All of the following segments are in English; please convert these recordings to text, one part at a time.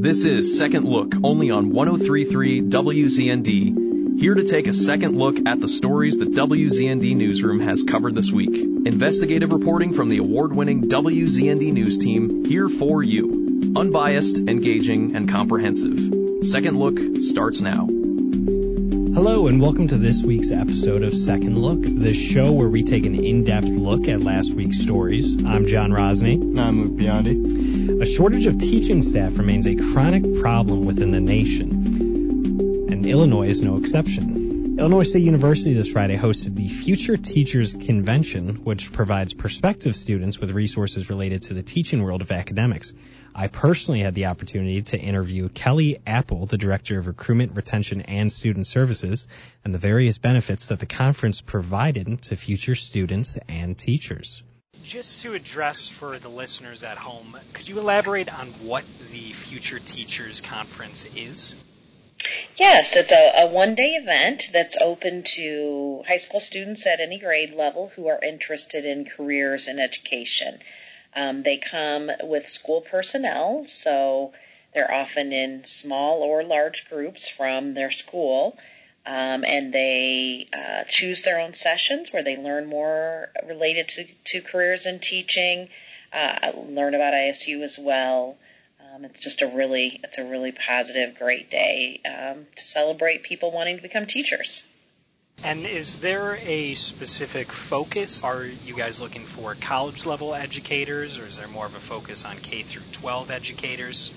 This is Second Look, only on 103.3 WZND. Here to take a second look at the stories the WZND Newsroom has covered this week. Investigative reporting from the award-winning WZND News team, here for you. Unbiased, engaging, and comprehensive. Second Look starts now. Hello and welcome to this week's episode of Second Look, the show where we take an in-depth look at last week's stories. I'm John Rosny. And I'm Luke Biondi. A shortage of teaching staff remains a chronic problem within the nation, and Illinois is no exception. Illinois State University this Friday hosted the Future Teachers Convention, which provides prospective students with resources related to the teaching world of academics. I personally had the opportunity to interview Kelly Apple, the Director of Recruitment, Retention, and Student Services, and the various benefits that the conference provided to future students and teachers. Just to address for the listeners at home, could you elaborate on what the Future Teachers Conference is? Yes, it's a one-day event that's open to high school students at any grade level who are interested in careers in education. They come with school personnel, so they're often in small or large groups from their school, and they choose their own sessions where they learn more related to careers in teaching, learn about ISU as well. It's a really positive, great day to celebrate people wanting to become teachers. And is there a specific focus? Are you guys looking for college-level educators, or is there more of a focus on K through 12 educators?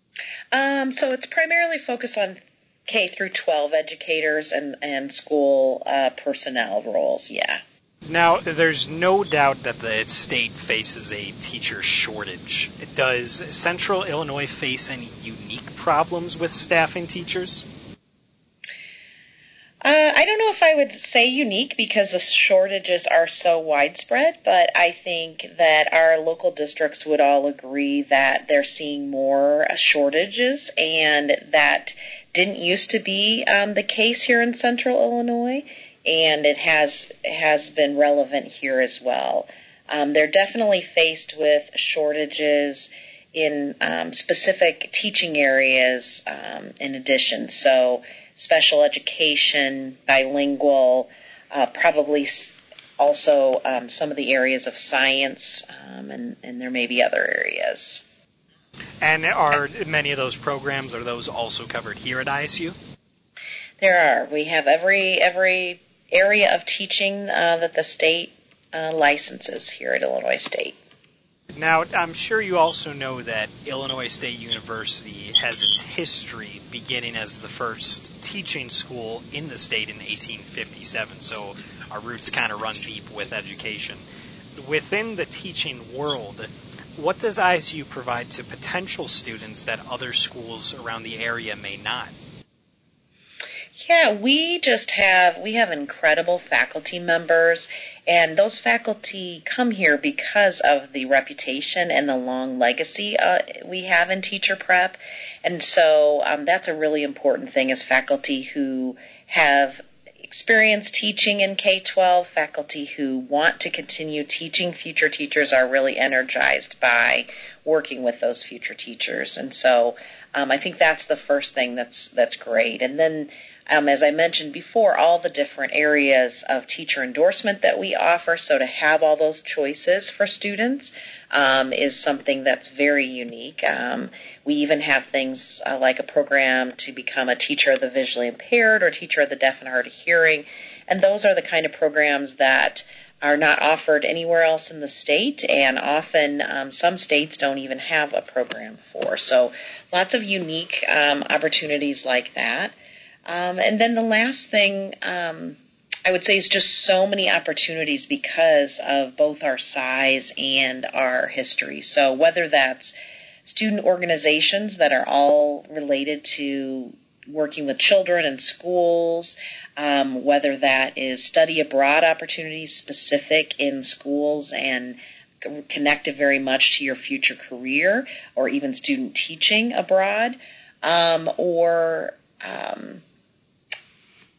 So it's primarily focused on K through 12 educators and school personnel roles, yeah. Now, there's no doubt that the state faces a teacher shortage. Does Central Illinois face any unique problems with staffing teachers? I don't know if I would say unique because the shortages are so widespread, but I think that our local districts would all agree that they're seeing more shortages, and that didn't used to be the case here in Central Illinois, and it has been relevant here as well. They're definitely faced with shortages in specific teaching areas in addition. So special education, bilingual, probably also some of the areas of science, and there may be other areas. And are many of those programs, are those also covered here at ISU? There are. We have every area of teaching that the state licenses here at Illinois State. Now, I'm sure you also know that Illinois State University has its history beginning as the first teaching school in the state in 1857, so our roots kind of run deep with education. Within the teaching world, what does ISU provide to potential students that other schools around the area may not? Yeah, we have incredible faculty members, and those faculty come here because of the reputation and the long legacy we have in teacher prep. And so that's a really important thing, is faculty who have experience teaching in K-12, faculty who want to continue teaching future teachers are really energized by working with those future teachers. And so I think that's the first thing that's great. And then as I mentioned before, all the different areas of teacher endorsement that we offer, so to have all those choices for students is something that's very unique. We even have things like a program to become a teacher of the visually impaired or teacher of the deaf and hard of hearing, and those are the kind of programs that are not offered anywhere else in the state, and often some states don't even have a program for. So lots of unique opportunities like that. And then the last thing I would say is just so many opportunities because of both our size and our history. So whether that's student organizations that are all related to working with children in schools, whether that is study abroad opportunities specific in schools and connected very much to your future career, or even student teaching abroad, or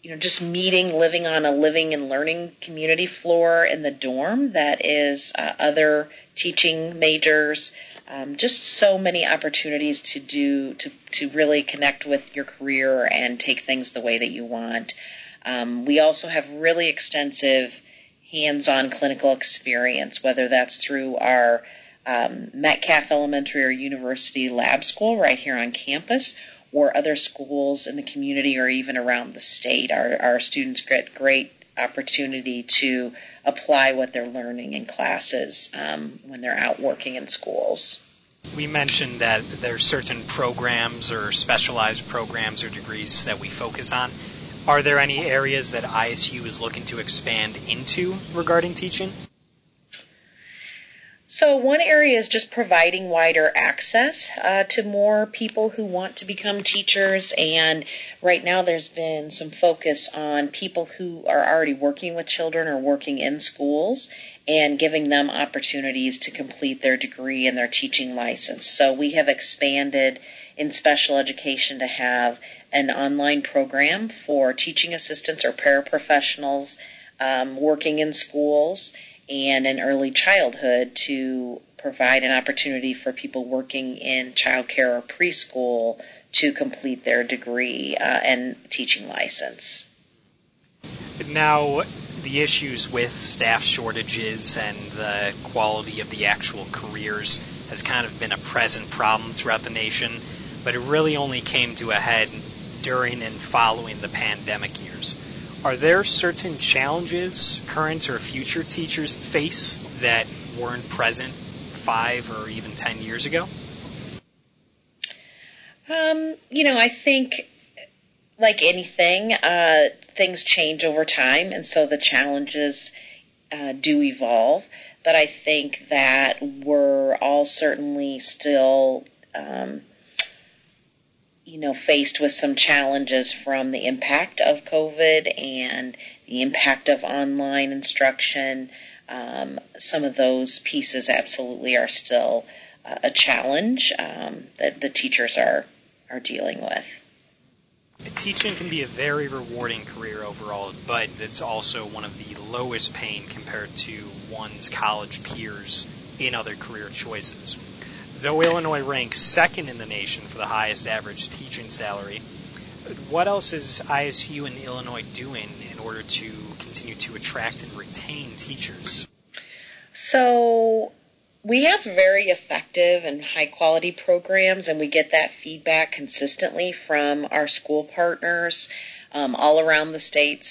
just living on a living and learning community floor in the dorm that is other teaching majors. Just so many opportunities to really connect with your career and take things the way that you want. We also have really extensive hands-on clinical experience, whether that's through our Metcalf Elementary or University Lab School right here on campus, or other schools in the community or even around the state. Our students get great opportunity to apply what they're learning in classes when they're out working in schools. We mentioned that there's certain programs or specialized programs or degrees that we focus on. Are there any areas that ISU is looking to expand into regarding teaching? So one area is just providing wider access to more people who want to become teachers, and right now there's been some focus on people who are already working with children or working in schools and giving them opportunities to complete their degree and their teaching license. So we have expanded in special education to have an online program for teaching assistants or paraprofessionals working in schools, and in early childhood to provide an opportunity for people working in childcare or preschool to complete their degree and teaching license. Now, the issues with staff shortages and the quality of the actual careers has kind of been a present problem throughout the nation, but it really only came to a head during and following the pandemic years. Are there certain challenges current or future teachers face that weren't present 5 or even 10 years ago? I think, like anything, things change over time, and so the challenges do evolve. But I think that we're all certainly still faced with some challenges from the impact of COVID and the impact of online instruction. Some of those pieces absolutely are still a challenge that the teachers are dealing with. Teaching can be a very rewarding career overall, but it's also one of the lowest paying compared to one's college peers in other career choices. Though Illinois ranks second in the nation for the highest average teaching salary, what else is ISU and Illinois doing in order to continue to attract and retain teachers? So we have very effective and high-quality programs, and we get that feedback consistently from our school partners all around the state.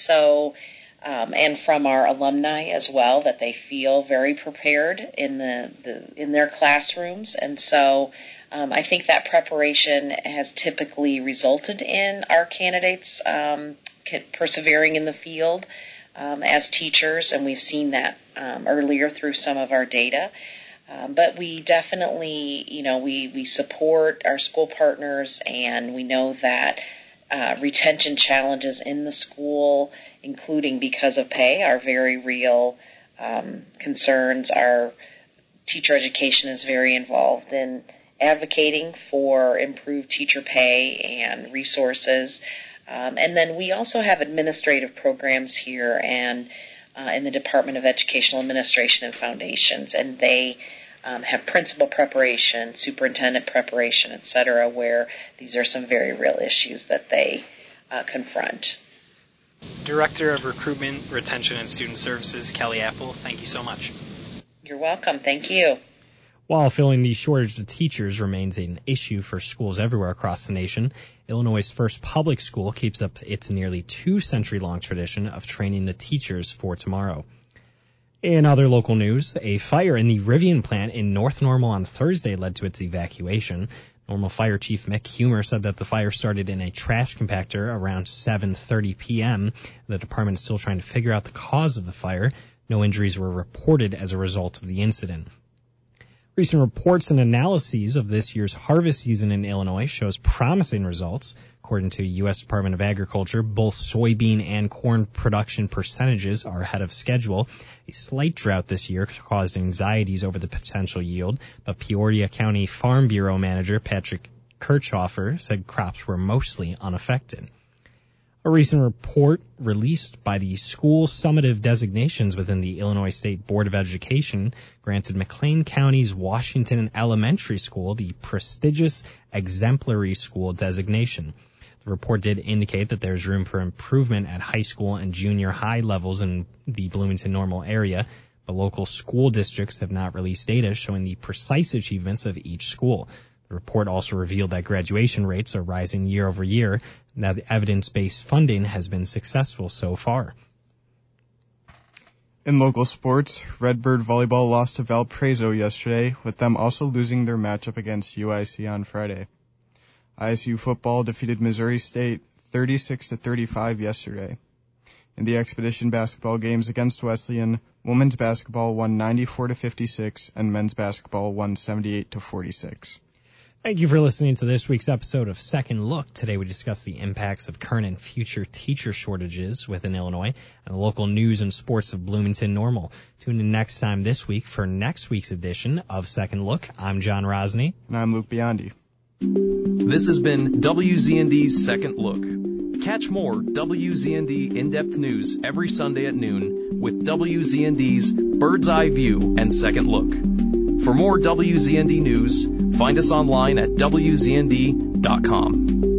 And from our alumni as well, that they feel very prepared in their classrooms. And so I think that preparation has typically resulted in our candidates persevering in the field as teachers, and we've seen that earlier through some of our data. But we definitely, we support our school partners, and we know that retention challenges in the school, including because of pay, are very real concerns. Our teacher education is very involved in advocating for improved teacher pay and resources. And then we also have administrative programs here and in the Department of Educational Administration and Foundations, and they have principal preparation, superintendent preparation, et cetera, where these are some very real issues that they confront. Director of Recruitment, Retention, and Student Services, Kelly Apple, thank you so much. You're welcome. Thank you. While filling the shortage of teachers remains an issue for schools everywhere across the nation, Illinois' first public school keeps up its nearly 2-century-long tradition of training the teachers for tomorrow. In other local news, a fire in the Rivian plant in North Normal on Thursday led to its evacuation. Normal Fire Chief Mick Humer said that the fire started in a trash compactor around 7:30 p.m. The department is still trying to figure out the cause of the fire. No injuries were reported as a result of the incident. Recent reports and analyses of this year's harvest season in Illinois shows promising results. According to U.S. Department of Agriculture, both soybean and corn production percentages are ahead of schedule. A slight drought this year caused anxieties over the potential yield, but Peoria County Farm Bureau Manager Patrick Kirchhofer said crops were mostly unaffected. A recent report released by the School Summative Designations within the Illinois State Board of Education granted McLean County's Washington Elementary School the prestigious Exemplary School designation. The report did indicate that there's room for improvement at high school and junior high levels in the Bloomington Normal area, but local school districts have not released data showing the precise achievements of each school. The report also revealed that graduation rates are rising year over year, and that evidence-based funding has been successful so far. In local sports, Redbird Volleyball lost to Valparaiso yesterday, with them also losing their matchup against UIC on Friday. ISU football defeated Missouri State 36-35 yesterday. In the Expedition basketball games against Wesleyan, women's basketball won 94-56 and men's basketball won 78-46. Thank you for listening to this week's episode of Second Look. Today we discuss the impacts of current and future teacher shortages within Illinois and the local news and sports of Bloomington Normal. Tune in next time this week for next week's edition of Second Look. I'm John Rosny. And I'm Luke Biondi. This has been WZND's Second Look. Catch more WZND in-depth news every Sunday at noon with WZND's Bird's Eye View and Second Look. For more WZND news, find us online at WZND.com.